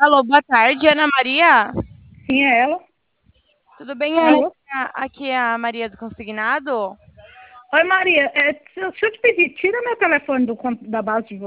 Alô, boa tarde, Ana Maria. Sim, é ela. Tudo bem, Ana? Alô? Aqui é a Maria do Consignado. Oi, Maria. Deixa eu te pedir, tira meu telefone da base de